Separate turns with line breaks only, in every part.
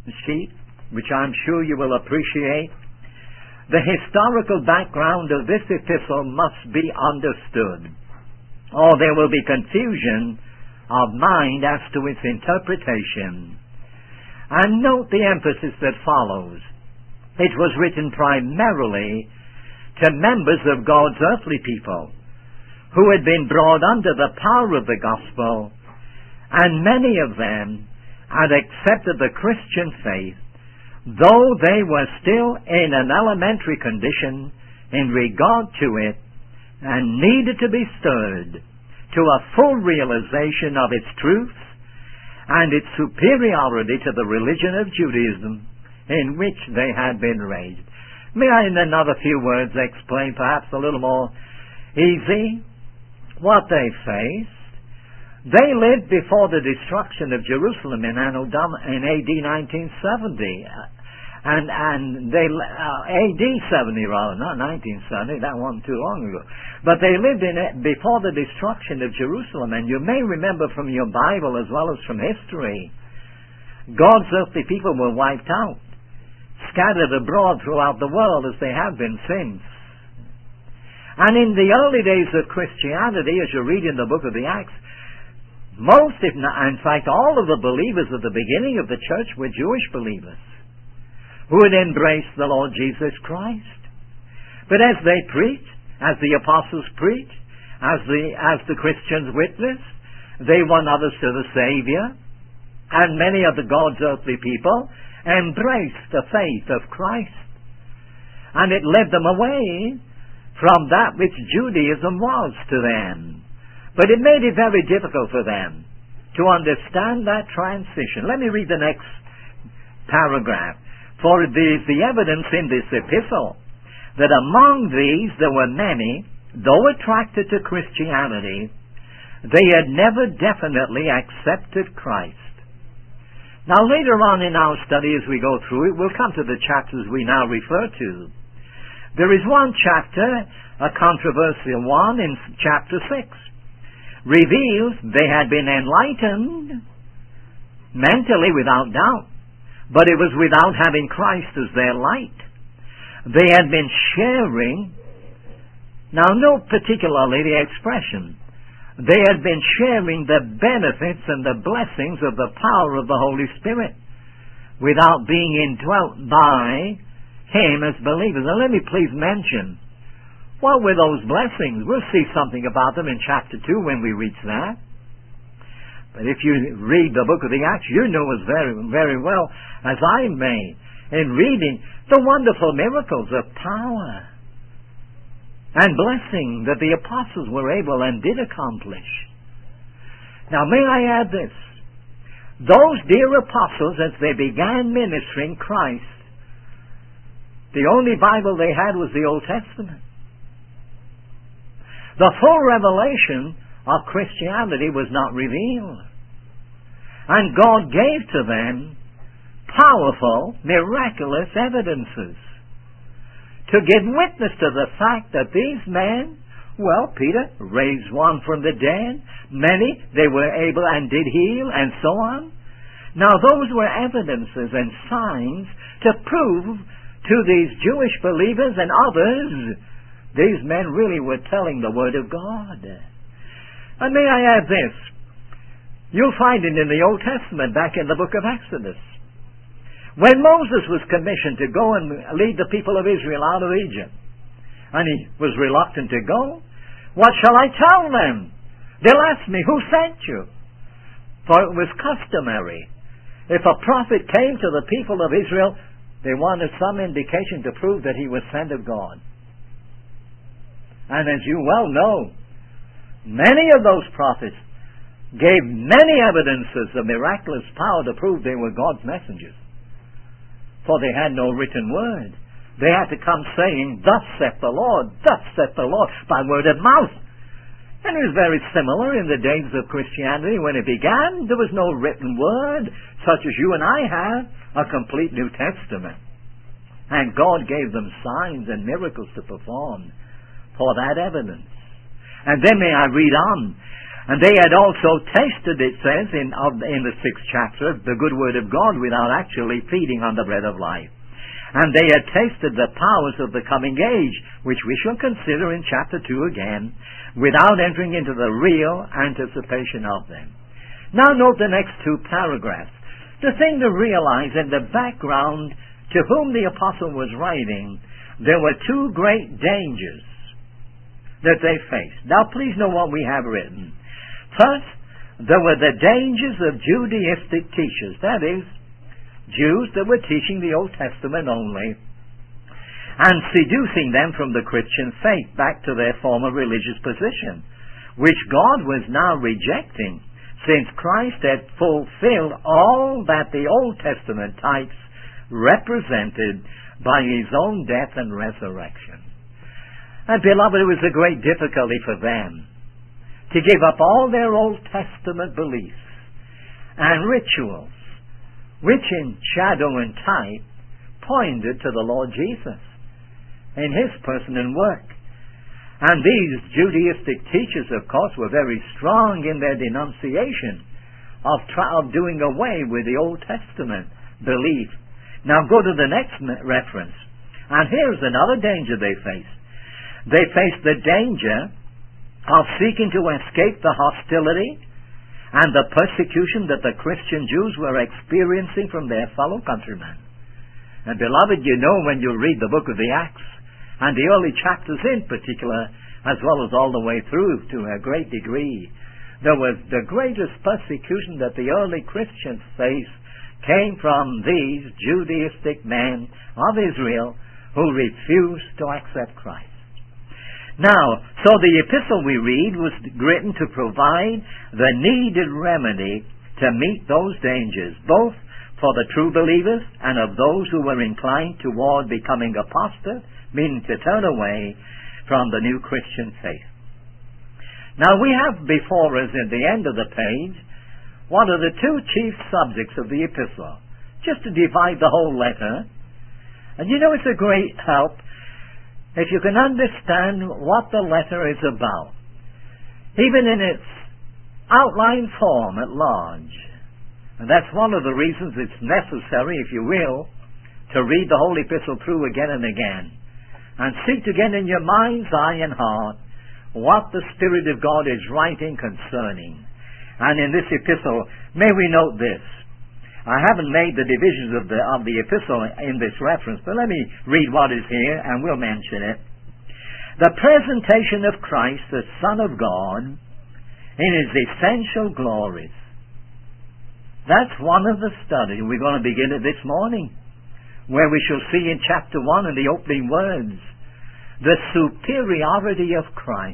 sheet, which I'm sure you will appreciate, the historical background of this epistle must be understood, or there will be confusion of mind as to its interpretation. And note the emphasis that follows. It was written primarily to members of God's earthly people who had been brought under the power of the gospel, and many of them had accepted the Christian faith, though they were still in an elementary condition in regard to it, and needed to be stirred to a full realization of its truth and its superiority to the religion of Judaism in which they had been raised. May I, in another few words, explain perhaps a little more easy what they faced? They lived before the destruction of Jerusalem in AD 1970. And they, AD 70 rather, not 1970, that wasn't too long ago. But they lived in it before the destruction of Jerusalem. And you may remember from your Bible as well as from history, God's earthly people were wiped out, scattered abroad throughout the world as they have been since. And in the early days of Christianity, as you read in the book of the Acts, most, if not, in fact, all of the believers at the beginning of the church were Jewish believers who had embraced the Lord Jesus Christ. But as they preached, as the apostles preached, as the Christians witnessed, they won others to the Savior, and many of the God's earthly people embraced the faith of Christ. And it led them away from that which Judaism was to them. But it made it very difficult for them to understand that transition. Let me read the next paragraph. For it is the evidence in this epistle that among these there were many, though attracted to Christianity, they had never definitely accepted Christ. Now later on in our study as we go through it, we'll come to the chapters we now refer to. There is one chapter, a controversial one, in chapter 6. Reveals they had been enlightened mentally without doubt, but it was without having Christ as their light. They had been sharing, now note particularly the expression, they had been sharing the benefits and the blessings of the power of the Holy Spirit without being indwelt by Him as believers. Now let me please mention, what were those blessings? We'll see something about them in chapter 2 when we reach that. But if you read the book of the Acts, you know as very, very well as I may in reading the wonderful miracles of power and blessing that the apostles were able and did accomplish. Now may I add this. Those dear apostles, as they began ministering Christ, the only Bible they had was the Old Testament. The full revelation of Christianity was not revealed. And God gave to them powerful, miraculous evidences to give witness to the fact that these men, well, Peter raised one from the dead, many they were able and did heal, and so on. Now those were evidences and signs to prove to these Jewish believers and others these men really were telling the Word of God. And may I add this, you'll find it in the Old Testament back in the book of Exodus. When Moses was commissioned to go and lead the people of Israel out of Egypt, and he was reluctant to go, what shall I tell them? They'll ask me, who sent you? For it was customary. If a prophet came to the people of Israel, they wanted some indication to prove that he was sent of God. And as you well know, many of those prophets gave many evidences of miraculous power to prove they were God's messengers. For they had no written word. They had to come saying, thus saith the Lord, by word of mouth. And it was very similar in the days of Christianity. When it began, there was no written word, such as you and I have, a complete New Testament. And God gave them signs and miracles to perform for that evidence. And then may I read on. And they had also tasted, it says, in the 6th chapter, the good word of God without actually feeding on the bread of life. And they had tasted the powers of the coming age, which we shall consider in chapter 2 again, without entering into the real anticipation of them. Now note the next 2 paragraphs. The thing to realize in the background to whom the apostle was writing, there were 2 great dangers that they faced. Now please know what we have written. First, there were the dangers of Judaistic teachers, that is, Jews that were teaching the Old Testament only and seducing them from the Christian faith back to their former religious position, which God was now rejecting since Christ had fulfilled all that the Old Testament types represented by His own death and resurrection. And beloved, it was a great difficulty for them to give up all their Old Testament beliefs and rituals, which in shadow and type pointed to the Lord Jesus in His person and work. And these Judaistic teachers, of course, were very strong in their denunciation of doing away with the Old Testament belief. Now go to the next reference. And here's another danger they faced. They faced the danger of seeking to escape the hostility and the persecution that the Christian Jews were experiencing from their fellow countrymen. And beloved, you know when you read the book of the Acts, and the early chapters in particular, as well as all the way through to a great degree, there was the greatest persecution that the early Christians faced came from these Judaistic men of Israel who refused to accept Christ. Now, so the epistle we read was written to provide the needed remedy to meet those dangers, both for the true believers and of those who were inclined toward becoming apostate, meaning to turn away from the new Christian faith. Now we have before us at the end of the page what are the 2 chief subjects of the epistle, just to divide the whole letter. And you know it's a great help if you can understand what the letter is about, even in its outline form at large. And that's one of the reasons it's necessary, if you will, to read the whole epistle through again and again, and seek to get in your mind's eye and heart what the Spirit of God is writing concerning. And in this epistle, may we note this. I haven't made the divisions of the epistle in this reference, but let me read what is here and we'll mention it. The presentation of Christ, the Son of God, in His essential glories. That's one of the studies. We're going to begin it this morning, where we shall see in chapter 1 in the opening words, the superiority of Christ.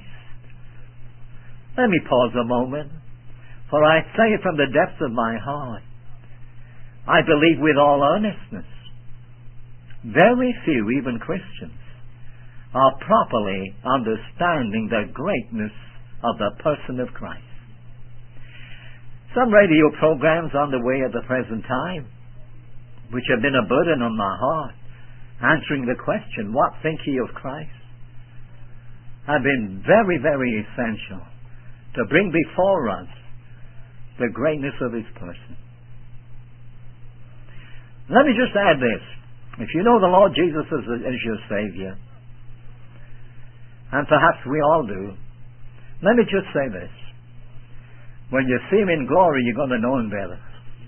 Let me pause a moment, for I say it from the depths of my heart. I believe with all earnestness, very few, even Christians, are properly understanding the greatness of the person of Christ. Some radio programs on the way at the present time, which have been a burden on my heart, answering the question, what think ye of Christ? Have been very, very essential to bring before us the greatness of His person. Let me just add this. If you know the Lord Jesus as your Savior, and perhaps we all do, let me just say this. When you see Him in glory, you're going to know Him better.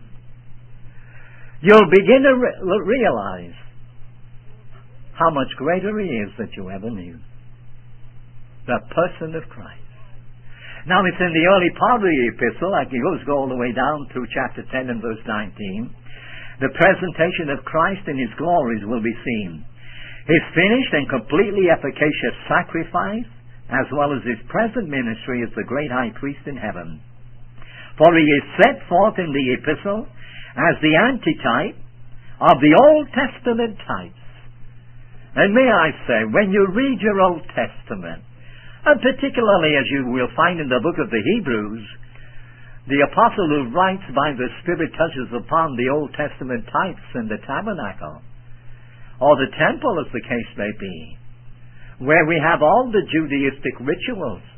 You'll begin to realize how much greater He is than you ever knew. The person of Christ. Now it's in the early part of the epistle, like it goes all the way down through chapter 10 and verse 19. The presentation of Christ in His glories will be seen. His finished and completely efficacious sacrifice, as well as His present ministry as the great high priest in heaven. For He is set forth in the epistle as the antitype of the Old Testament types. And may I say, when you read your Old Testament, and particularly as you will find in the book of the Hebrews, the apostle who writes by the Spirit touches upon the Old Testament types in the tabernacle, or the temple as the case may be, where we have all the Judaistic rituals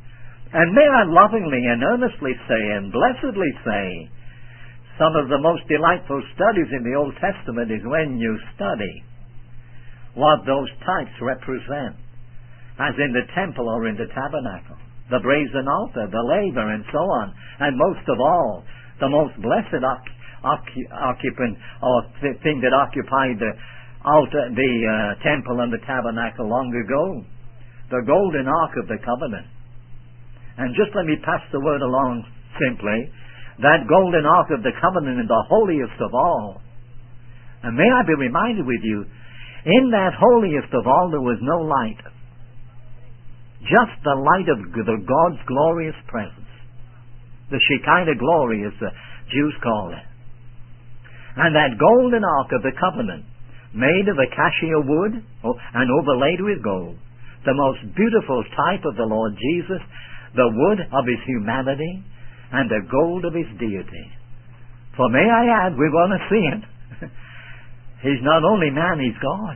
And may I lovingly and earnestly say and blessedly say, some of the most delightful studies in the Old Testament is when you study what those types represent, as in the temple or in the tabernacle, the brazen altar, the laver, and so on. And most of all, the most blessed occupant or thing that occupied the altar, the temple and the tabernacle long ago, the golden ark of the covenant. And just let me pass the word along simply. That golden ark of the covenant in the holiest of all. And may I be reminded with you, in that holiest of all there was no light. Just the light of God's glorious presence. The Shekinah glory, as the Jews call it. And that golden ark of the covenant, made of acacia wood and overlaid with gold. The most beautiful type of the Lord Jesus, the wood of His humanity, and the gold of His deity. For may I add, we want to see it. He's not only man, He's God.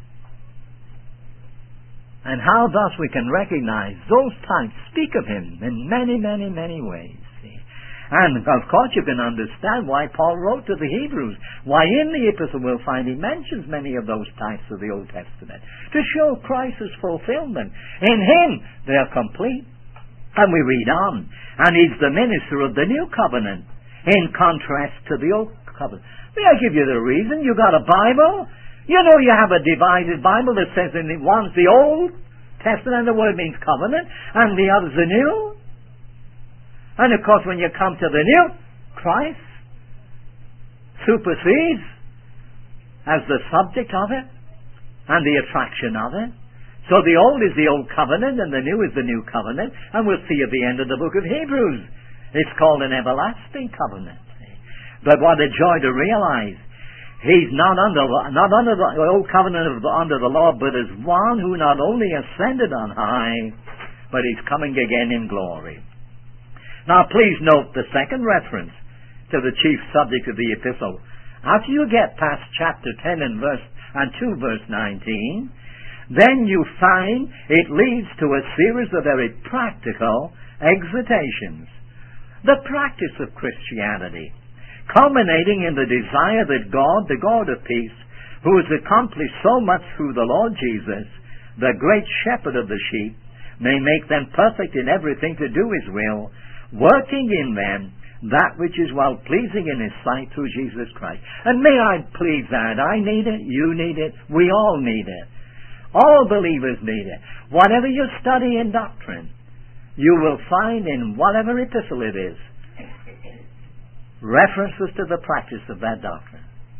And how thus we can recognize those types speak of Him in many, many, many ways. See? And of course you can understand why Paul wrote to the Hebrews. Why in the epistle we'll find he mentions many of those types of the Old Testament. To show Christ's fulfillment. In Him they are complete. And we read on. And He's the minister of the new covenant, in contrast to the old covenant. May I give you the reason? You got a Bible. You know you have a divided Bible that says in the one's the Old Testament, and the word means covenant, and the other's the new. And of course when you come to the new, Christ supersedes as the subject of it, and the attraction of it. So the old is the old covenant and the new is the new covenant. And we'll see at the end of the book of Hebrews, it's called an everlasting covenant. But what a joy to realize, He's not under the old covenant under the law, but as one who not only ascended on high, but He's coming again in glory. Now please note the second reference to the chief subject of the epistle. After you get past chapter 10 and 2 verse 19, then you find it leads to a series of very practical exhortations. The practice of Christianity, culminating in the desire that God, the God of peace, who has accomplished so much through the Lord Jesus, the great shepherd of the sheep, may make them perfect in everything to do His will, working in them that which is well-pleasing in His sight through Jesus Christ. And may I please add, I need it, you need it, we all need it. All believers need it. Whatever you study in doctrine, you will find in whatever epistle it is, references to the practice of that doctrine.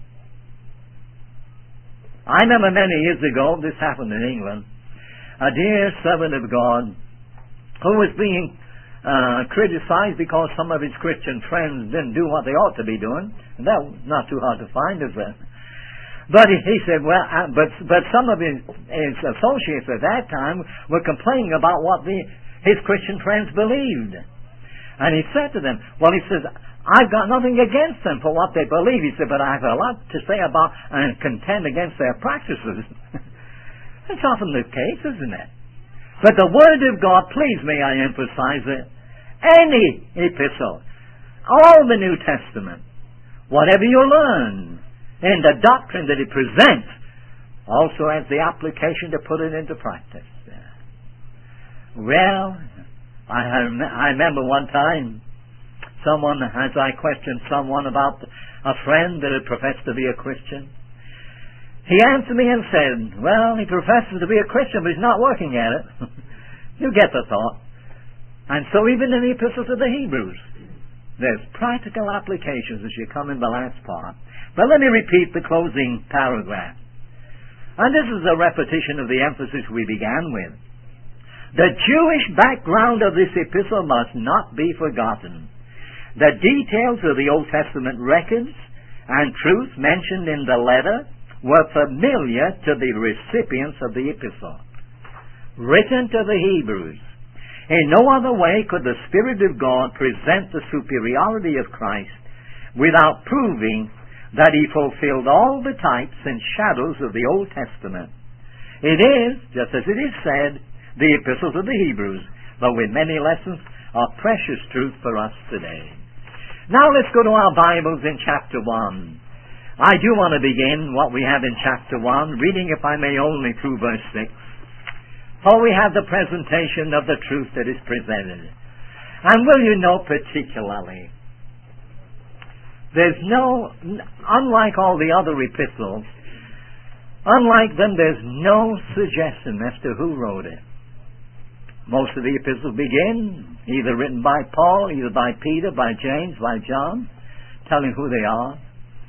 I remember many years ago, this happened in England, a dear servant of God who was being criticized because some of his Christian friends didn't do what they ought to be doing. And that was not too hard to find, is it? But he said, well, but some of his associates at that time were complaining about what his Christian friends believed. And he said to them, well, he says, I've got nothing against them for what they believe. He said, but I have a lot to say about and contend against their practices. That's often the case, isn't it? But the Word of God, please may I emphasize it, any epistle, all the New Testament, whatever you learn, and the doctrine that it presents also has the application to put it into practice. Well, I remember one time someone, as I questioned someone about a friend that had professed to be a Christian, he answered me and said, well, he professes to be a Christian, but he's not working at it. You get the thought. And so even in the epistles of the Hebrews, there's practical applications as you come in the last part. But let me repeat the closing paragraph. And this is a repetition of the emphasis we began with. The Jewish background of this epistle must not be forgotten. The details of the Old Testament records and truth mentioned in the letter were familiar to the recipients of the epistle. Written to the Hebrews, in no other way could the Spirit of God present the superiority of Christ without proving that He fulfilled all the types and shadows of the Old Testament. It is, just as it is said, the epistles of the Hebrews, but with many lessons of precious truth for us today. Now let's go to our Bibles in chapter 1. I do want to begin what we have in chapter 1, reading, if I may, only through verse 6. For we have the presentation of the truth that is presented. And will you know particularly, there's no, unlike all the other epistles, unlike them, there's no suggestion as to who wrote it. Most of the epistles begin either written by Paul, either by Peter, by James, by John, telling who they are.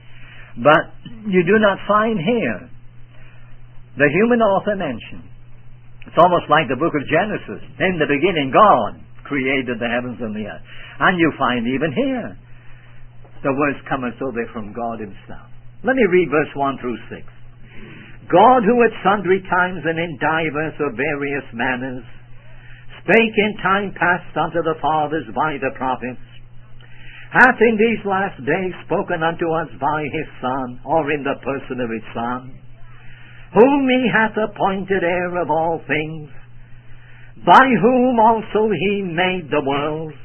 But you do not find here the human author mentioned. It's almost like the book of Genesis. In the beginning, God created the heavens and the earth. And you find even here the words come as though they're from God himself. Let me read verse 1 through 6. God, who at sundry times and in divers or various manners spake in time past unto the fathers by the prophets, hath in these last days spoken unto us by his Son, or in the person of his Son, whom he hath appointed heir of all things, by whom also he made the worlds,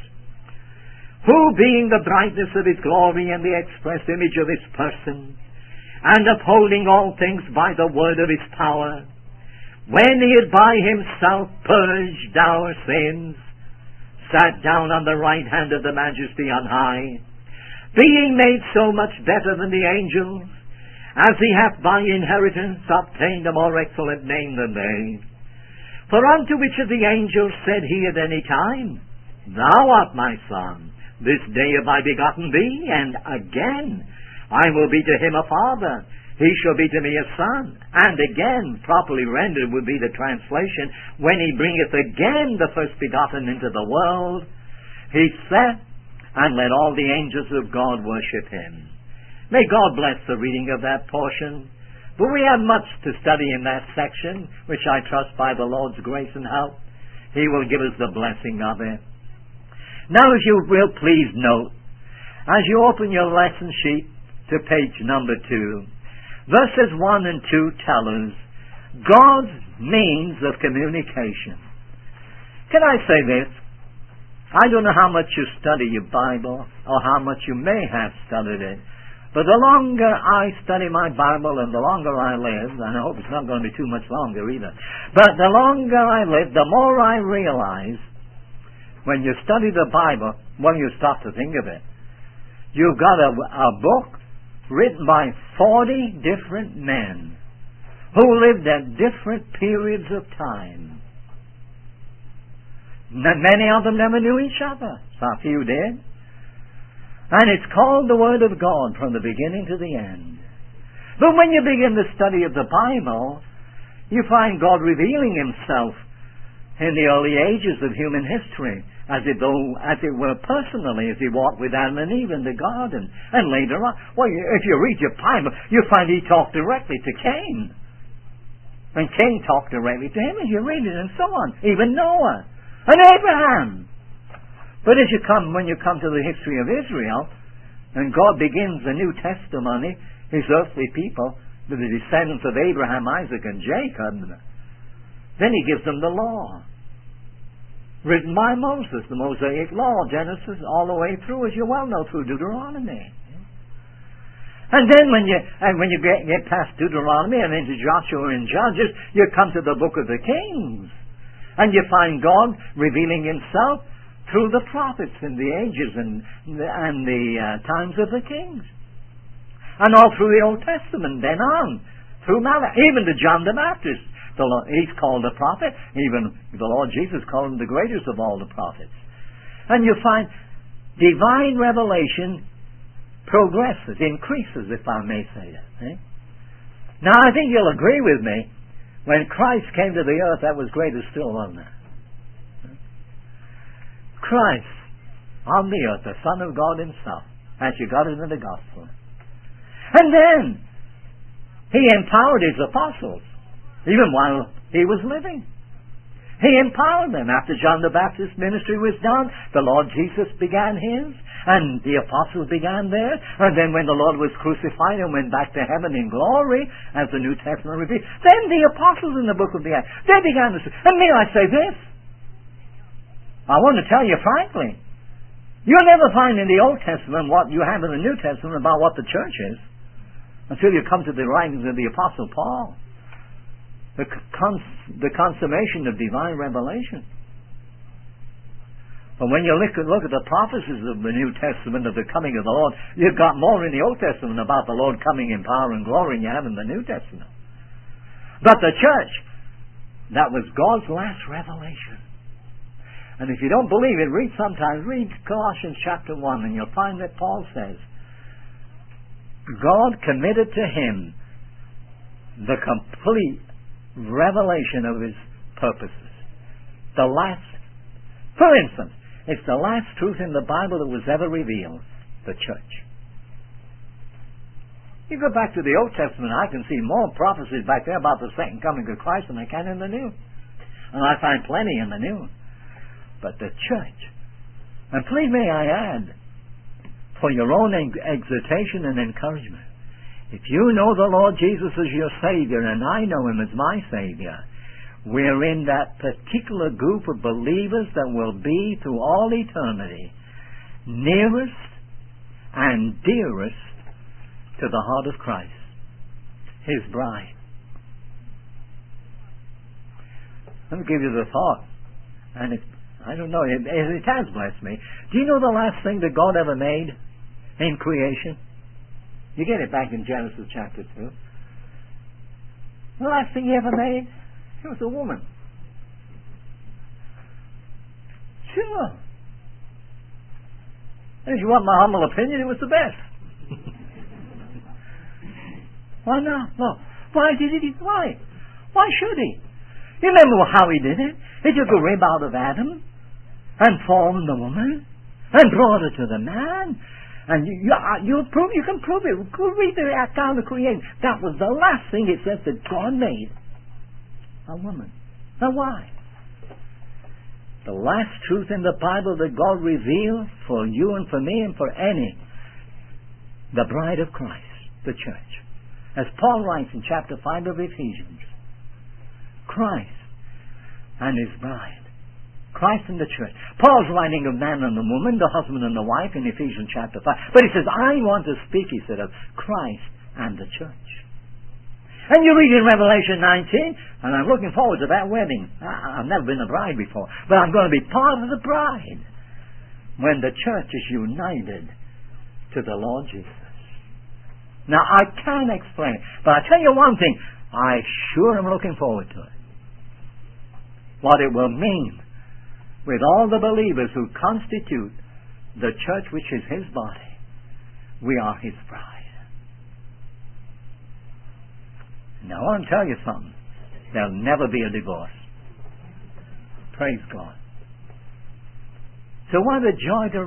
who being the brightness of his glory and the express image of his person, and upholding all things by the word of his power, when he had by himself purged our sins, sat down on the right hand of the Majesty on high, being made so much better than the angels, as he hath by inheritance obtained a more excellent name than they. For unto which of the angels said he at any time, Thou art my Son, this day have I begotten thee, and again, I will be to him a father, he shall be to me a son. And again, properly rendered would be the translation, when he bringeth again the first begotten into the world, he sat and let all the angels of God worship him. May God bless the reading of that portion. But we have much to study in that section, which I trust by the Lord's grace and help, he will give us the blessing of it. Now, if you will please note, as you open your lesson sheet to page number 2, verses 1 and 2 tell us God's means of communication. Can I say this? I don't know how much you study your Bible, or how much you may have studied it, but the longer I study my Bible and the longer I live, and I hope it's not going to be too much longer either, but the longer I live, the more I realize when you study the Bible, when you start to think of it, you've got a book written by 40 different men who lived at different periods of time. Many of them never knew each other. A few did. And it's called the Word of God from the beginning to the end. But when you begin the study of the Bible, you find God revealing himself in the early ages of human history, as it were personally, as he walked with Adam and Eve in the garden. And later on, well, if you read your Bible, you find he talked directly to Cain. And Cain talked directly to him, as you read it, and so on. Even Noah and Abraham. But when you come to the history of Israel, and God begins the New Testimony, his earthly people, the descendants of Abraham, Isaac, and Jacob, then he gives them the law, written by Moses, the Mosaic Law, Genesis, all the way through, as you well know, through Deuteronomy. And then when you get past Deuteronomy and into Joshua and Judges, you come to the book of the Kings. And you find God revealing himself through the prophets in the ages and the times of the kings. And all through the Old Testament, then on, through Malachi, even to John the Baptist. He's called a prophet. Even the Lord Jesus called him the greatest of all the prophets. And you find divine revelation progresses, increases, if I may say that. Now, I think you'll agree with me, when Christ came to the earth, that was greater still, wasn't it? Christ on the earth, the Son of God himself, as you got it in the Gospel. And then he empowered his apostles, even while he was living. He empowered them. After John the Baptist's ministry was done, the Lord Jesus began his, and the apostles began theirs. And then when the Lord was crucified and went back to heaven in glory, as the New Testament reveals, then the apostles in the book of the Acts, they began to say, and may I say this, I want to tell you frankly, you'll never find in the Old Testament what you have in the New Testament about what the church is until you come to the writings of the Apostle Paul. The consummation of divine revelation. But when you look at the prophecies of the New Testament of the coming of the Lord, you've got more in the Old Testament about the Lord coming in power and glory than you have in the New Testament. But the church, that was God's last revelation. And if you don't believe it, read Colossians chapter 1, and you'll find that Paul says, God committed to him the complete revelation of his purposes. The last, for instance, it's the last truth in the Bible that was ever revealed, the church. You go back to the Old Testament, I can see more prophecies back there about the second coming of Christ than I can in the New. And I find plenty in the New. But the church, and please may I add, for your own exhortation and encouragement, if you know the Lord Jesus as your Savior, and I know Him as my Savior, we're in that particular group of believers that will be through all eternity nearest and dearest to the heart of Christ, His bride. Let me give you the thought, and I don't know, it has blessed me. Do you know the last thing that God ever made in creation? You get it back in Genesis chapter 2. The last thing He ever made, it was a woman. Sure. And if you want my humble opinion, it was the best. Why not? No. Why did He? Why? Why should He? You remember how He did it? He took a rib out of Adam and formed the woman and brought her to the man. And you can prove it. Go read the account of creation. That was the last thing it says that God made. A woman. Now why? The last truth in the Bible that God revealed for you and for me and for any. The bride of Christ, the church. As Paul writes in chapter 5 of Ephesians, Christ and His bride. Christ and the church. Paul's writing of man and the woman, the husband and the wife in Ephesians chapter 5. But he says, I want to speak, he said, of Christ and the church. And you read in Revelation 19, and I'm looking forward to that wedding. I've never been a bride before, but I'm going to be part of the bride when the church is united to the Lord Jesus. Now, I can't explain it, but I tell you one thing, I sure am looking forward to it. What it will mean with all the believers who constitute the church which is His body. We are His bride. Now I want to tell you something. There'll never be a divorce. Praise God. So what a joy to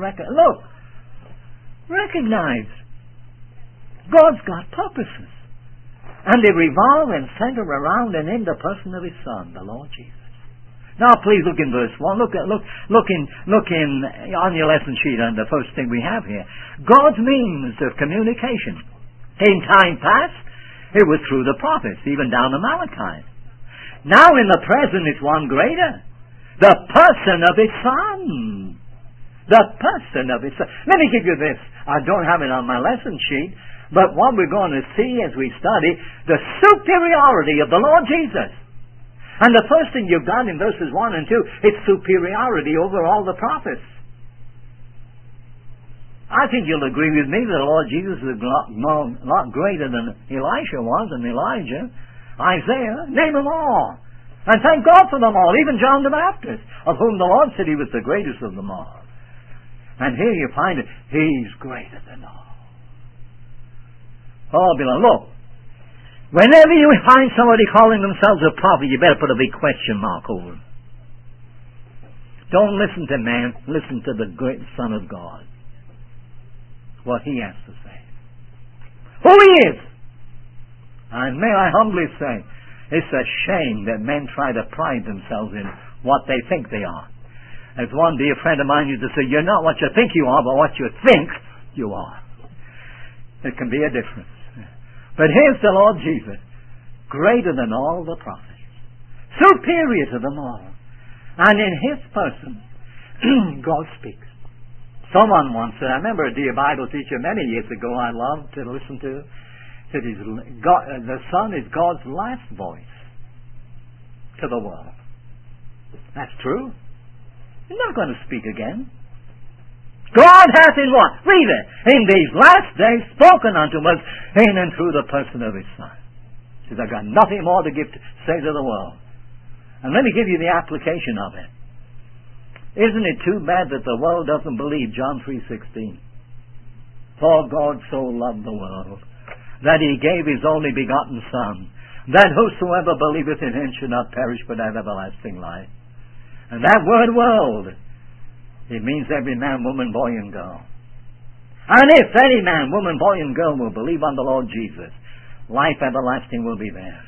recognize God's got purposes. And they revolve and center around and in the person of His Son, the Lord Jesus. Now, please look in verse 1. Look in on your lesson sheet on the first thing we have here. God's means of communication. In time past, it was through the prophets, even down to Malachi. Now, in the present, it's one greater. The person of His Son. The person of His Son. Let me give you this. I don't have it on my lesson sheet, but what we're going to see as we study, the superiority of the Lord Jesus. And the first thing you've got in verses 1 and 2, it's superiority over all the prophets. I think you'll agree with me that the Lord Jesus is a lot greater than Elisha was and Elijah, Isaiah, name them all. And thank God for them all, even John the Baptist, of whom the Lord said he was the greatest of them all. And here you find it, He's greater than all. Oh, beloved, look. Whenever you find somebody calling themselves a prophet, you better put a big question mark over them. Don't listen to man, listen to the great Son of God. What He has to say. Who He is! And may I humbly say, it's a shame that men try to pride themselves in what they think they are. As one dear friend of mine used to say, you're not what you think you are, but what you think you are. There can be a difference. But here's the Lord Jesus, greater than all the prophets, superior to them all. And in His person, God speaks. Someone once said, I remember a dear Bible teacher many years ago I loved to listen to, said the Son is God's last voice to the world. That's true. He's not going to speak again. God hath in what? Read it. In these last days spoken unto us in and through the person of His Son. He says, I've got nothing more to say to the world. And let me give you the application of it. Isn't it too bad that the world doesn't believe John 3:16? For God so loved the world, that He gave His only begotten Son, that whosoever believeth in Him should not perish but have everlasting life. And that word world, it means every man, woman, boy, and girl. And if any man, woman, boy, and girl will believe on the Lord Jesus, life everlasting will be theirs.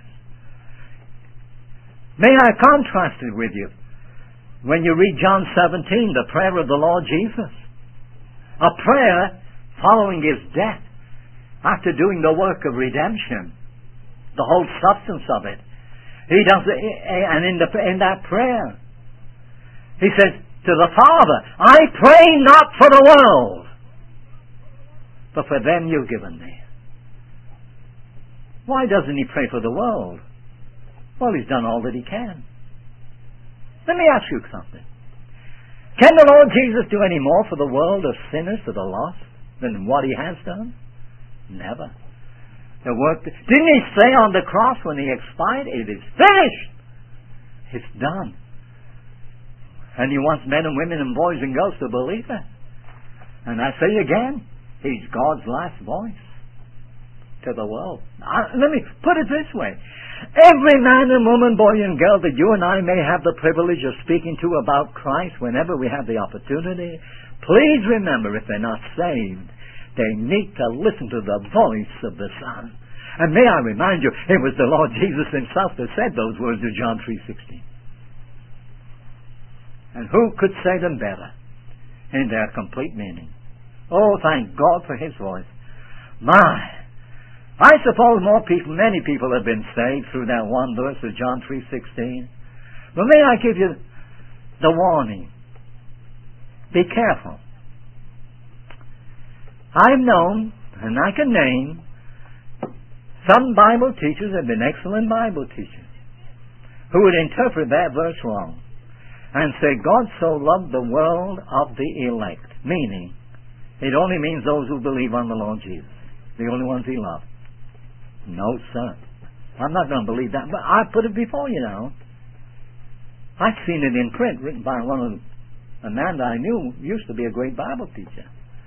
May I contrast it with you? When you read John 17, the prayer of the Lord Jesus, a prayer following His death, after doing the work of redemption, the whole substance of it. He does it, and in that prayer, He says to the Father, I pray not for the world, but for them you've given me. Why doesn't He pray for the world? Well, He's done all that He can. Let me ask you something. Can the Lord Jesus do any more for the world of sinners that are lost than what He has done? Never. Didn't He say on the cross when He expired, it is finished? It's done. And He wants men and women and boys and girls to believe it. And I say again, He's God's last voice to the world. Let me put it this way. Every man and woman, boy and girl that you and I may have the privilege of speaking to about Christ whenever we have the opportunity, please remember, if they're not saved, they need to listen to the voice of the Son. And may I remind you, it was the Lord Jesus Himself that said those words in John 3:16. And who could say them better in their complete meaning? Oh, thank God for His voice. I suppose many people have been saved through that one verse of John 3:16. But may I give you the warning? Be careful. I've known, and I can name, some Bible teachers have been excellent Bible teachers who would interpret that verse wrong and say, God so loved the world of the elect, meaning it only means those who believe on the Lord Jesus, the only ones He loved. No, sir. I'm not going to believe that, but I put it before you now. I've seen it in print, written by a man that I knew used to be a great Bible teacher.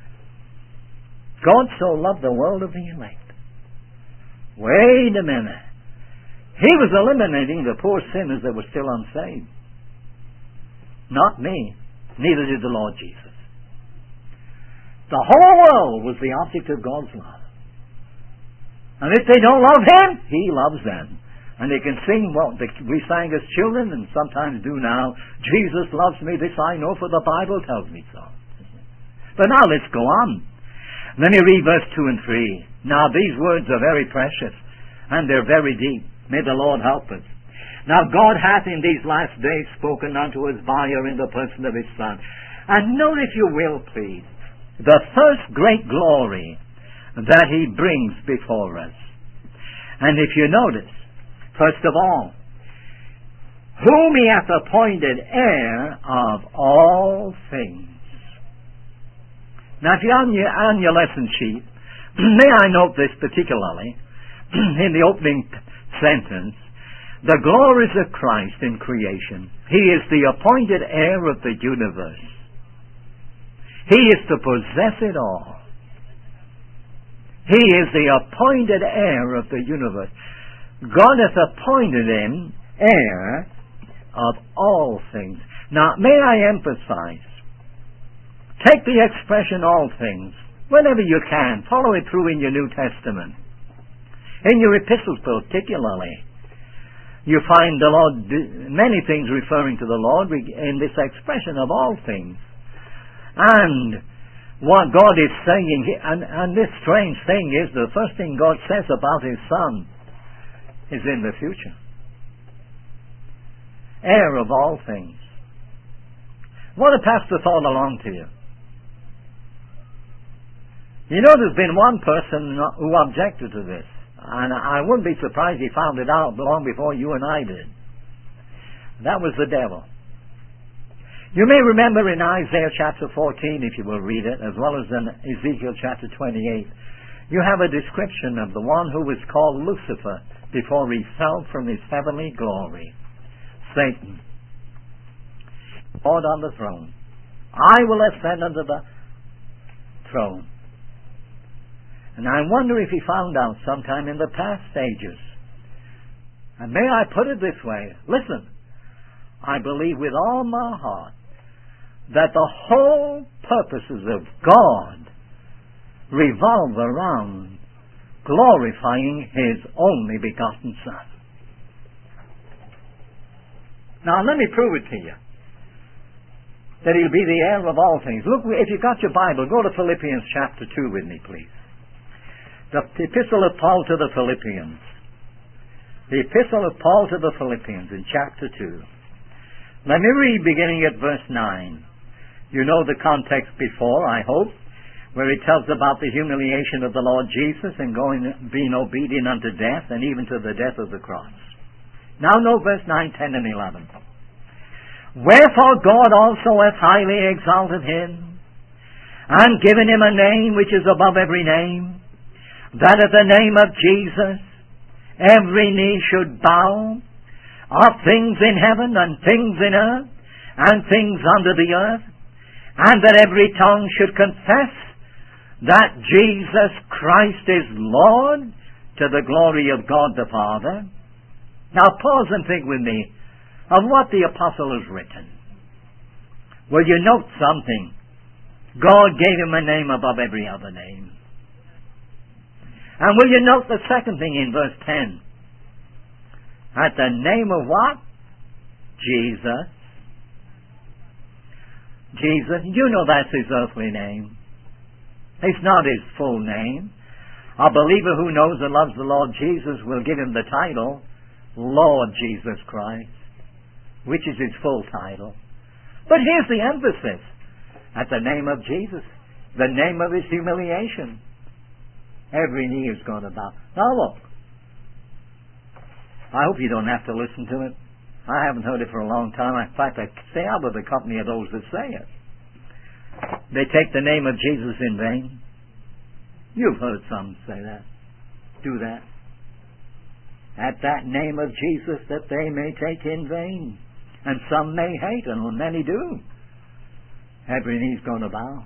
God so loved the world of the elect. Wait a minute. He was eliminating the poor sinners that were still unsaved. Not me. Neither did the Lord Jesus. The whole world was the object of God's love. And if they don't love Him, He loves them. And they can sing what we sang as children and sometimes do now. Jesus loves me, this I know, for the Bible tells me so. But now let's go on. Let me read verse 2 and 3. Now these words are very precious and they're very deep. May the Lord help us. Now God hath in these last days spoken unto us by or in the person of His Son. And note, if you will, please, the first great glory that He brings before us. And if you notice, first of all, whom He hath appointed heir of all things. Now if you're on your lesson sheet, may I note this particularly, in the opening sentence, the glories of Christ in creation. He is the appointed heir of the universe. He is to possess it all. He is the appointed heir of the universe. God hath appointed Him heir of all things. Now, may I emphasize, take the expression all things, whenever you can. Follow it through in your New Testament. In your epistles particularly, you find the Lord, many things referring to the Lord in this expression of all things. And what God is saying, and this strange thing is, the first thing God says about His Son is in the future. Heir of all things. What a pastor thought along to you. You know, there's been one person who objected to this, and I wouldn't be surprised he found it out long before you and I did. That was the devil. You may remember in Isaiah chapter 14, if you will read it, as well as in Ezekiel chapter 28, you have a description of the one who was called Lucifer before he fell from his heavenly glory. Satan. Lord on the throne. I will ascend unto the throne. And I wonder if he found out sometime in the past ages. And may I put it this way, listen, I believe with all my heart that the whole purposes of God revolve around glorifying His only begotten Son. Now let me prove it to you, that He'll be the heir of all things. Look, if you've got your Bible, go to Philippians chapter 2 with me, please. The Epistle of Paul to the Philippians. The Epistle of Paul to the Philippians in chapter 2. Let me read beginning at verse 9. You know the context before, I hope, where it tells about the humiliation of the Lord Jesus and being obedient unto death, and even to the death of the cross. Now note verse 9, 10, and 11. Wherefore God also hath highly exalted Him, and given Him a name which is above every name, that at the name of Jesus every knee should bow, of things in heaven and things in earth and things under the earth, and that every tongue should confess that Jesus Christ is Lord, to the glory of God the Father. Now pause and think with me of what the apostle has written. Will you note something? God gave him a name above every other name. And will you note the second thing in verse 10? At the name of what? Jesus. Jesus, you know that's his earthly name. It's not his full name. A believer who knows and loves the Lord Jesus will give him the title Lord Jesus Christ, which is his full title. But here's the emphasis. At the name of Jesus, the name of his humiliation, every knee is going to bow. Now look, I hope you don't have to listen to it. I haven't heard it for a long time. In fact, I stay out of the company of those that say it. They take the name of Jesus in vain. You've heard some say that. Do that. At that name of Jesus that they may take in vain. And some may hate, and many do. Every knee's going to bow.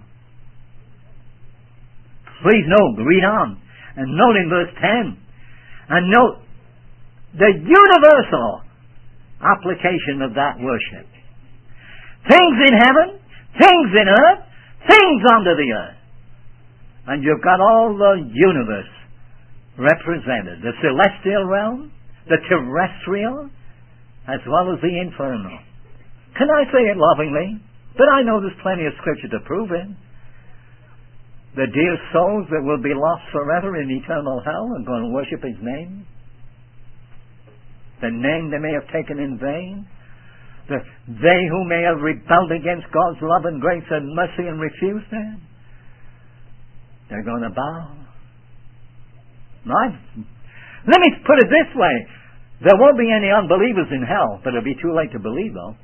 Please note, read on. And note in verse 10. And note the universal application of that worship. Things in heaven, things in earth, things under the earth. And you've got all the universe represented. The celestial realm, the terrestrial, as well as the infernal. Can I say it lovingly? But I know there's plenty of scripture to prove it. The dear souls that will be lost forever in eternal hell are going to worship His name. The name they may have taken in vain. They who may have rebelled against God's love and grace and mercy and refused Him. They're going to bow. Right? Let me put it this way. There won't be any unbelievers in hell, but it'll be too late to believe, though.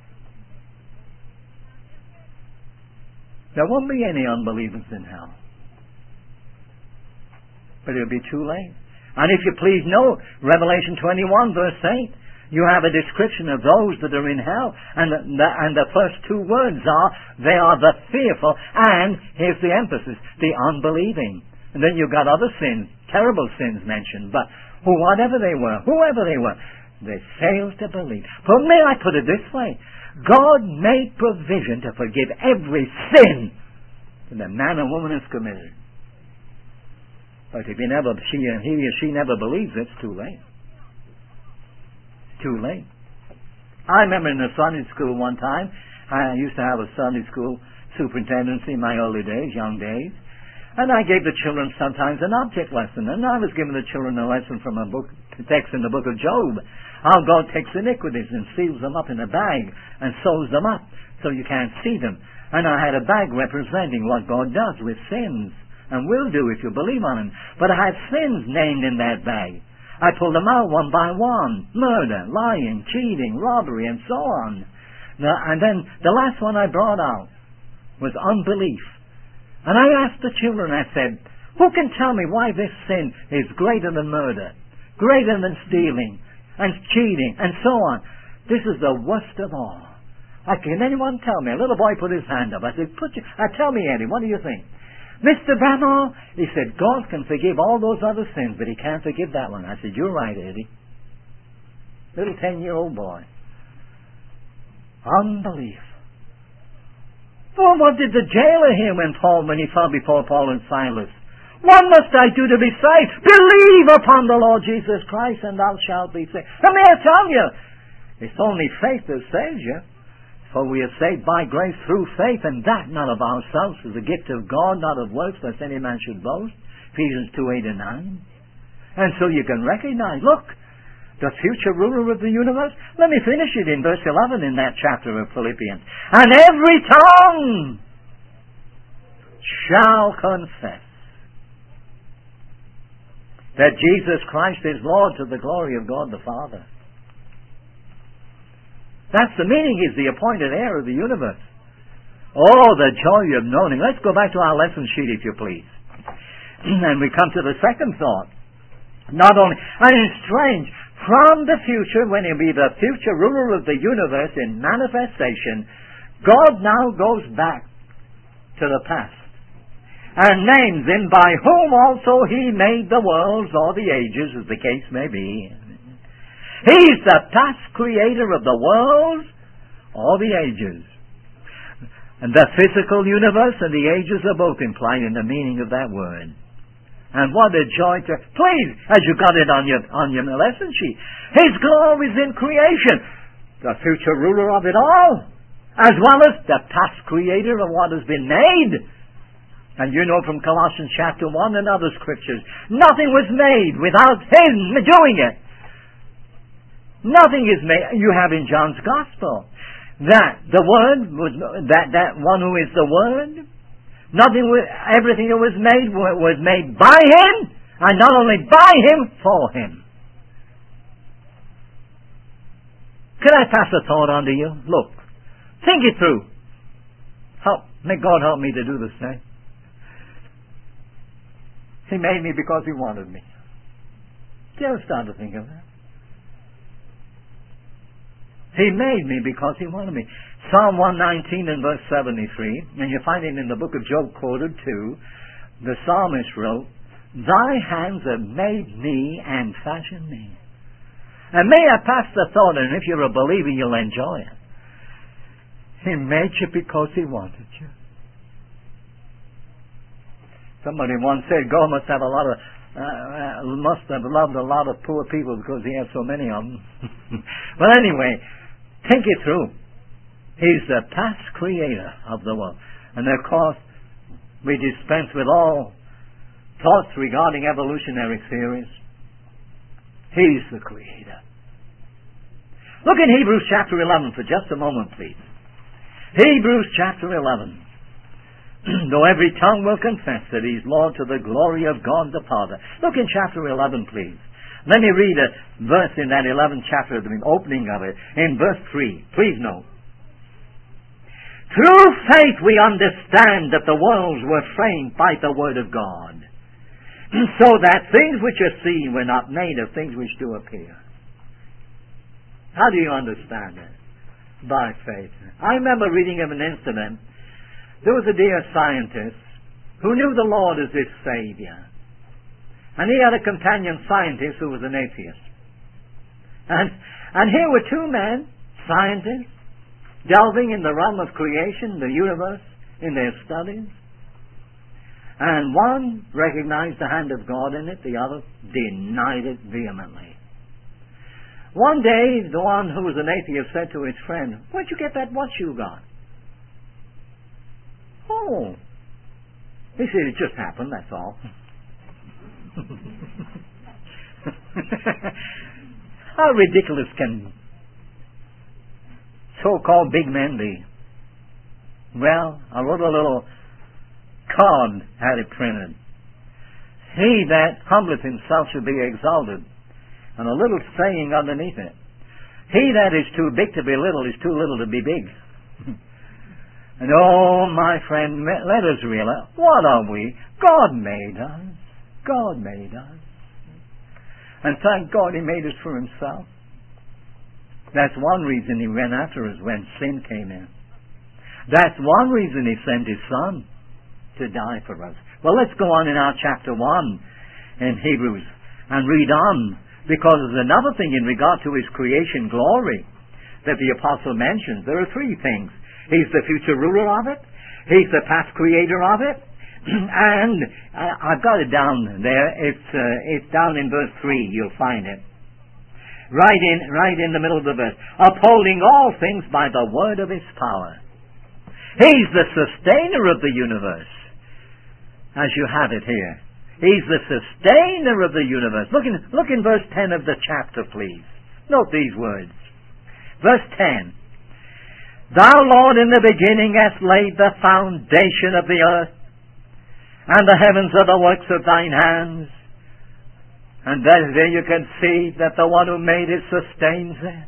There won't be any unbelievers in hell. But it'll be too late. And if you please note, Revelation 21 verse 8, you have a description of those that are in hell. And the first two words are, they are the fearful, and here's the emphasis, the unbelieving. And then you've got other sins, terrible sins mentioned, but whoever they were, they failed to believe. For may I put it this way, God made provision to forgive every sin that the man or woman has committed. But if he or she never believes, it's too late. Too late. I remember in a Sunday school one time, I used to have a Sunday school superintendency in my early days, young days, And I gave the children sometimes an object lesson, and I was giving the children a lesson from a book, text in the book of Job. How God takes iniquities and seals them up in a bag and sews them up so you can't see them. And I had a bag representing what God does with sins, and will do if you believe on Him. But I had sins named in that bag. I pulled them out one by one. Murder, lying, cheating, robbery, and so on. Now, and then the last one I brought out was unbelief. And I asked the children, I said, who can tell me why this sin is greater than murder, greater than stealing, and cheating, and so on? This is the worst of all. Can anyone tell me? A little boy put his hand up. I said, tell me, Eddie, what do you think? Mr. Bramall, he said, God can forgive all those other sins, but He can't forgive that one. I said, you're right, Eddie. Little 10-year-old boy. Unbelief. Well, what did the jailer hear when he fell before Paul and Silas? What must I do to be saved? Believe upon the Lord Jesus Christ and thou shalt be saved. And may I tell you, it's only faith that saves you. For we are saved by grace through faith, and that not of ourselves, is a gift of God, not of works, lest any man should boast. Ephesians 2:8 and 9. And so you can recognize, look, the future ruler of the universe. Let me finish it in verse 11 in that chapter of Philippians. And every tongue shall confess that Jesus Christ is Lord, to the glory of God the Father. That's the meaning. He's the appointed heir of the universe. Oh, the joy of knowing. Let's go back to our lesson sheet, if you please. And we come to the second thought. Not only, and it's strange, from the future, when He'll be the future ruler of the universe in manifestation, God now goes back to the past and names Him by whom also He made the worlds or the ages, as the case may be. He's the past creator of the worlds or the ages. And the physical universe and the ages are both implied in the meaning of that word. And what a joy to... Please, as you got it on your lesson sheet, His glory is in creation, the future ruler of it all, as well as the past creator of what has been made. And you know from Colossians chapter 1 and other scriptures, nothing was made without Him doing it. Nothing is made. You have in John's Gospel that the Word was that one who is the Word. Everything that was made by Him, and not only by Him, for Him. Can I pass a thought on to you? Look, think it through. May God help me to do the same. He made me because He wanted me. Do you ever start to think of that? He made me because He wanted me. Psalm 119 and verse 73, and you find it in the book of Job quoted too, the psalmist wrote, Thy hands have made me and fashioned me. And may I pass the thought, and if you're a believer, you'll enjoy it. He made you because He wanted you. Somebody once said, God must have loved a lot of poor people because He has so many of them. Well, anyway, think it through. He's the past creator of the world. And of course, we dispense with all thoughts regarding evolutionary theories. He's the creator. Look in Hebrews chapter 11 for just a moment, please. Hebrews chapter 11. Though every tongue will confess that He's Lord, to the glory of God the Father. Look in chapter 11, please. Let me read a verse in that 11th chapter, the opening of it, in verse 3. Please note. Through faith we understand that the worlds were framed by the Word of God, so that things which are seen were not made of things which do appear. How do you understand it? By faith. I remember reading of an incident. There was a dear scientist who knew the Lord as His Savior. And he had a companion scientist who was an atheist. And here were two men, scientists, delving in the realm of creation, the universe, in their studies. And one recognized the hand of God in it, the other denied it vehemently. One day, the one who was an atheist said to his friend, Where'd you get that watch you got? Oh, He said, it just happened, that's all. How ridiculous can so-called big men be? Well, I wrote a little card, had it printed. He that humbleth himself shall be exalted. And a little saying underneath it. He that is too big to be little is too little to be big. And oh, my friend, let us realize, what are we? God made us. God made us. And thank God He made us for Himself. That's one reason He ran after us when sin came in. That's one reason He sent His Son to die for us. Well, let's go on in our chapter 1 in Hebrews and read on, because there's another thing in regard to His creation glory that the apostle mentions. There are three things. He's the future ruler of it. He's the past creator of it. And I've got it down there. It's down in verse 3. You'll find it. Right in the middle of the verse. Upholding all things by the word of His power. He's the sustainer of the universe. As you have it here. He's the sustainer of the universe. Look in verse 10 of the chapter, please. Note these words. Verse 10. Thou, Lord, in the beginning hast laid the foundation of the earth, and the heavens are the works of thine hands. And there you can see that the one who made it sustains it.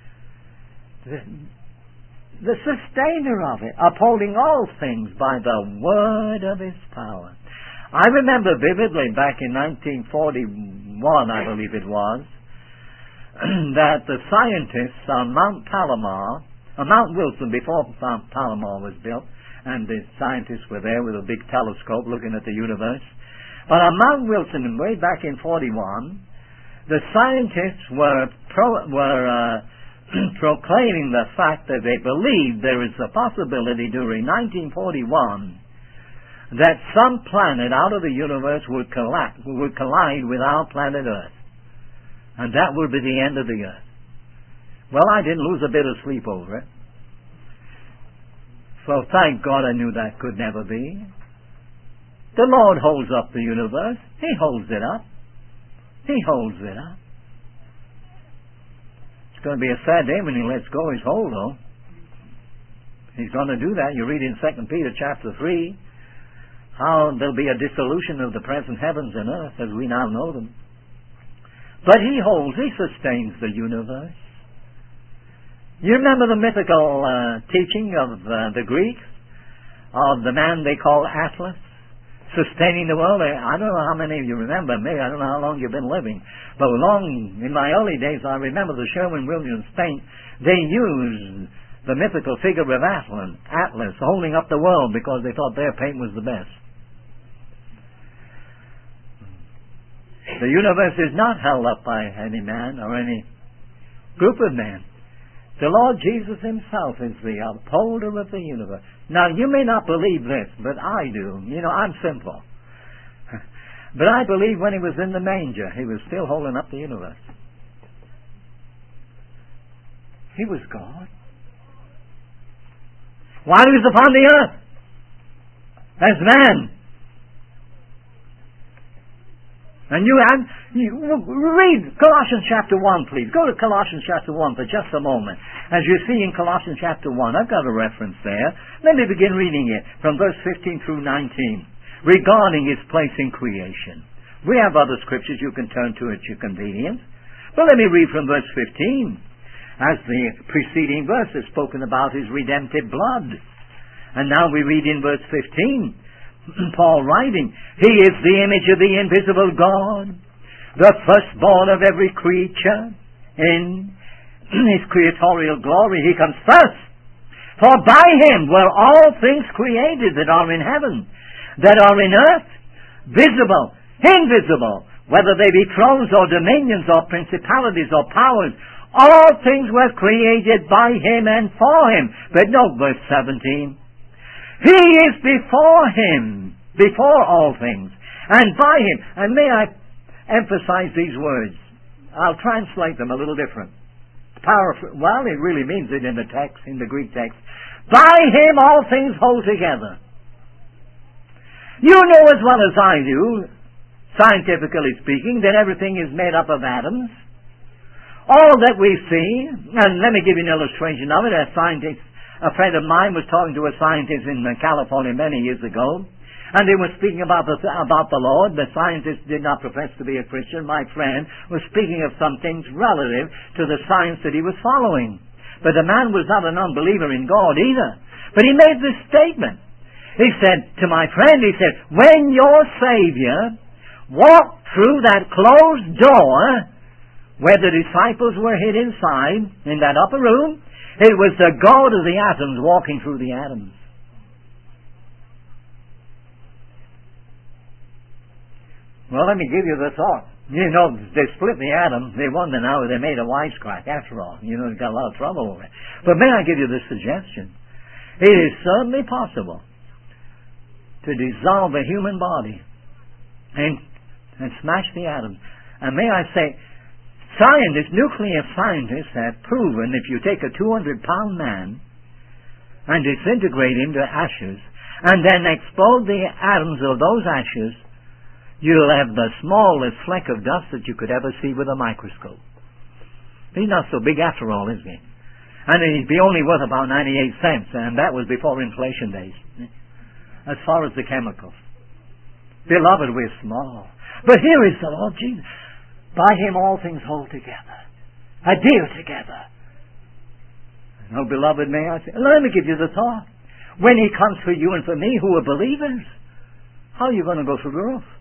The sustainer of it, upholding all things by the word of His power. I remember vividly back in 1941, I believe it was, that the scientists on Mount Palomar, Mount Wilson before Mount Palomar was built, and the scientists were there with a big telescope looking at the universe. But on Mount Wilson, way back in 41, the scientists were proclaiming the fact that they believed there is a possibility during 1941 that some planet out of the universe would collide with our planet Earth. And that would be the end of the Earth. Well, I didn't lose a bit of sleep over it. So thank God I knew that could never be. The Lord holds up the universe. He holds it up. He holds it up. It's going to be a sad day when He lets go His hold, though. He's going to do that. You read in 2 Peter chapter 3 how there'll be a dissolution of the present heavens and earth as we now know them. But He sustains the universe. You remember the mythical teaching of the Greeks, of the man they call Atlas, sustaining the world? I don't know how many of you remember. Maybe I don't know how long you've been living. But in my early days, I remember the Sherwin-Williams paint. They used the mythical figure of Atlas, holding up the world because they thought their paint was the best. The universe is not held up by any man or any group of men. The Lord Jesus Himself is the upholder of the universe. Now, you may not believe this, but I do. You know, I'm simple. But I believe when He was in the manger, He was still holding up the universe. He was God. While He was upon the earth, as man. And you read Colossians chapter 1, please. Go to Colossians chapter 1 for just a moment. As you see in Colossians chapter 1, I've got a reference there. Let me begin reading it from verse 15 through 19, regarding His place in creation. We have other scriptures you can turn to at your convenience. But let me read from verse 15. As the preceding verse has spoken about His redemptive blood. And now we read in verse 15, Paul writing, He is the image of the invisible God, the firstborn of every creature. In His creatorial glory He comes first. For by Him were all things created that are in heaven, that are in earth, visible, invisible, whether they be thrones or dominions or principalities or powers. All things were created by Him and for Him. But note verse 17. He is before Him, before all things, and by Him. And may I emphasize these words? I'll translate them a little different. Well, it really means it in the text, in the Greek text. By Him all things hold together. You know as well as I do, scientifically speaking, that everything is made up of atoms. All that we see, and let me give you an illustration of it. A friend of mine was talking to a scientist in California many years ago, and they were speaking about the Lord. The scientist did not profess to be a Christian. My friend was speaking of some things relative to the science that he was following. But the man was not an unbeliever in God either. But he made this statement. He said to my friend, he said, when your Savior walked through that closed door where the disciples were hid inside, in that upper room, it was the God of the atoms walking through the atoms. Well, let me give you the thought. You know, they split the atom. They wonder now they made a wisecrack after all. You know, they got a lot of trouble over it. But may I give you this suggestion? It is certainly possible to dissolve a human body and smash the atoms. And may I say, nuclear scientists have proven if you take a 200-pound man and disintegrate him to ashes and then explode the atoms of those ashes, you'll have the smallest fleck of dust that you could ever see with a microscope. He's not so big after all, is he? And he'd be only worth about 98 cents, and that was before inflation days, as far as the chemicals. Beloved, we're small. But here is the Lord Jesus. By Him all things hold together, adhere together. Oh, beloved, may I say, let me give you the thought. When He comes for you and for me who are believers, how are you going to go through the roof?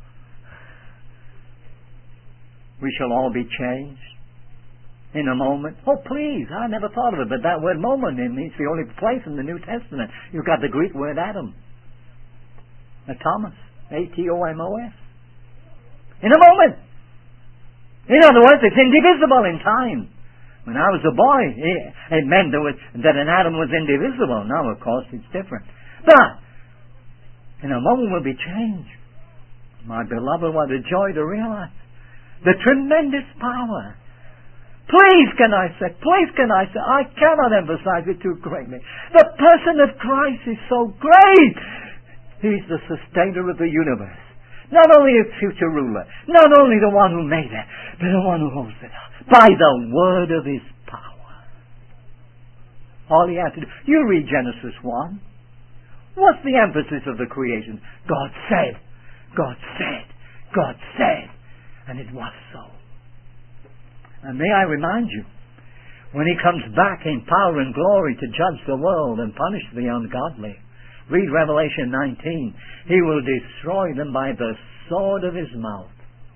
We shall all be changed in a moment. Oh, please, I never thought of it, but that word moment, it's the only place in the New Testament. You've got the Greek word atom. Atomos. A-T-O-M-O-S. In a moment. In other words, it's indivisible in time. When I was a boy, it meant that an atom was indivisible. Now, of course, it's different. But, in a moment we'll be changed. My beloved, what a joy to realize the tremendous power. Please can I say, I cannot emphasize it too greatly. The person of Christ is so great. He's the sustainer of the universe. Not only a future ruler, not only the one who made it, but the one who holds it up by the word of His power. All He had to do. You read Genesis 1. What's the emphasis of the creation? God said, God said, God said. And it was so. And may I remind you, when He comes back in power and glory to judge the world and punish the ungodly, read Revelation 19. He will destroy them by the sword of His mouth.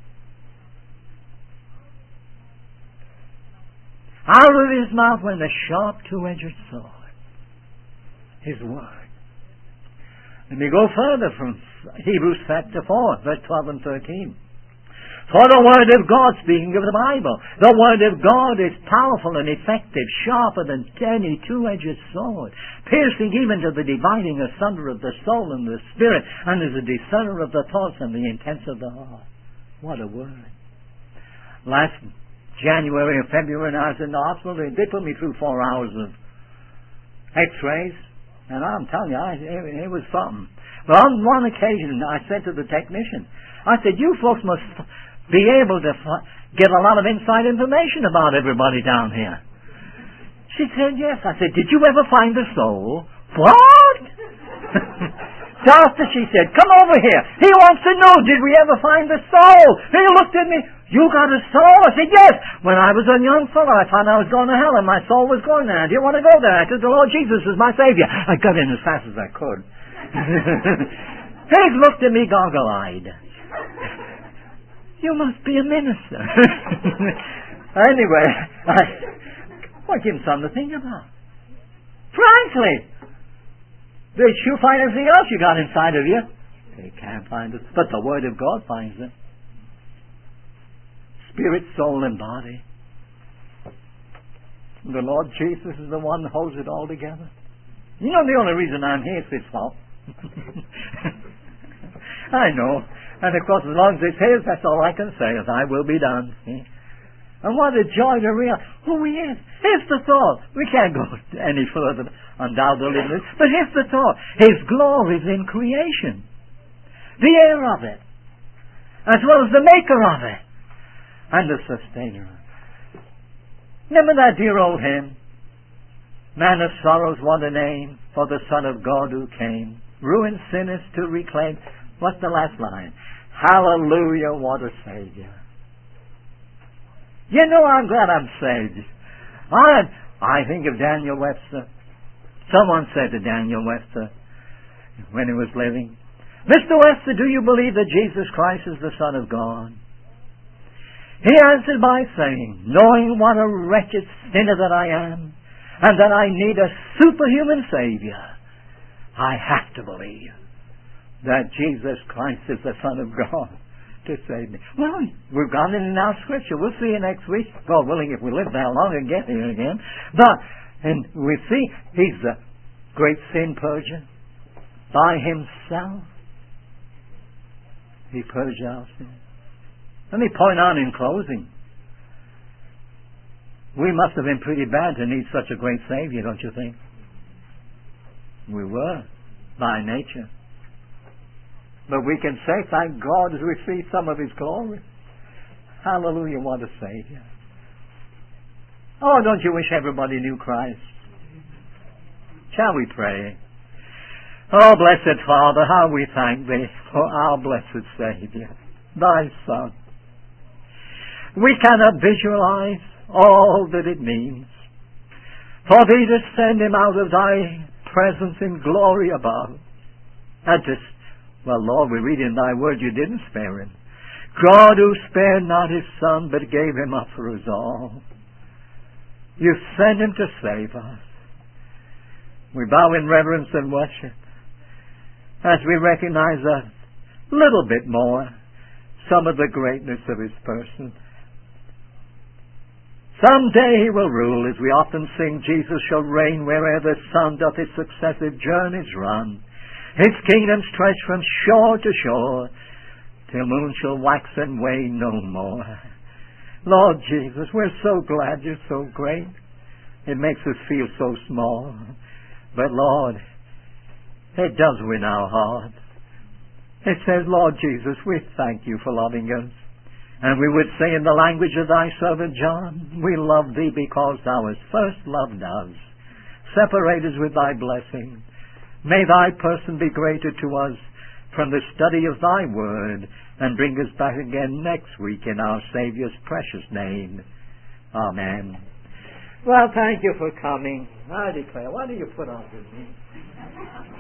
Out of His mouth went a sharp two-edged sword. His word. Let me go further from Hebrews chapter 4, verse 12 and 13. For the Word of God, speaking of the Bible, the Word of God is powerful and effective, sharper than any two-edged sword, piercing even to the dividing asunder of the soul and the spirit, and is a discerner of the thoughts and the intents of the heart. What a word. Last January or February, when I was in the hospital, they put me through 4 hours of x-rays, and I'm telling you, it was something. But on one occasion, I said to the technician, I said, you folks must be able to get a lot of inside information about everybody down here. She said, yes. I said, did you ever find the soul? What? Doctor, she said, come over here. He wants to know, did we ever find the soul? He looked at me, you got a soul? I said, yes. When I was a young fellow, I found I was going to hell and my soul was going there. I didn't want to go there. I said, the Lord Jesus is my Savior. I got in as fast as I could. He looked at me goggle-eyed. You must be a minister. Anyway, I give him something to think about. Frankly, they sure find everything else you got inside of you. They can't find it, but the Word of God finds it. Spirit, soul, and body. The Lord Jesus is the one that holds it all together. You know the only reason I'm here is His fault. I know. And of course, as long as it's His, that's all I can say, is I will be done. See? And what a joy to realize who He is. Here's the thought. We can't go any further, undoubtedly, but here's the thought. His glory is in creation. the heir of it, as well as the maker of it, and the sustainer. Remember that dear old hymn? Man of sorrows, what a name for the Son of God who came, ruined sinners to reclaim. What's the last line? Hallelujah, what a Savior. You know, I'm glad I'm saved. I think of Daniel Webster. Someone said to Daniel Webster when he was living, Mr. Webster, do you believe that Jesus Christ is the Son of God? He answered by saying, knowing what a wretched sinner that I am, and that I need a superhuman Savior, I have to believe that Jesus Christ is the Son of God to save me. Well, we've got it in our Scripture. We'll see you next week, God willing, if we live that long and get here again. And we see He's the great sin purger. By Himself, He purged our sin. Let me point out in closing, we must have been pretty bad to need such a great Savior, don't you think? We were, by nature. But we can say, thank God, as we see some of His glory. Hallelujah, what a Savior. Oh, don't you wish everybody knew Christ? Shall we pray? Oh, blessed Father, how we thank Thee for our blessed Savior, Thy Son. We cannot visualize all that it means for Thee to send Him out of Thy presence in glory above. And to, well, Lord, we read in Thy word You didn't spare Him. God who spared not His Son, but gave Him up for us all. You sent Him to save us. We bow in reverence and worship as we recognize a little bit more some of the greatness of His person. Someday He will rule, as we often sing, Jesus shall reign where'er the sun doth His successive journeys run. His kingdom stretch from shore to shore, till moon shall wax and wane no more. Lord Jesus, we're so glad You're so great. It makes us feel so small. But Lord, it does win our heart. It says, Lord Jesus, we thank You for loving us. And we would say in the language of Thy servant John, we love Thee because Thou hast first loved us. Separate us with Thy blessing. May Thy person be greater to us from the study of Thy word, and bring us back again next week in our Savior's precious name. Amen. Well, thank you for coming. I declare, why do you put on with me?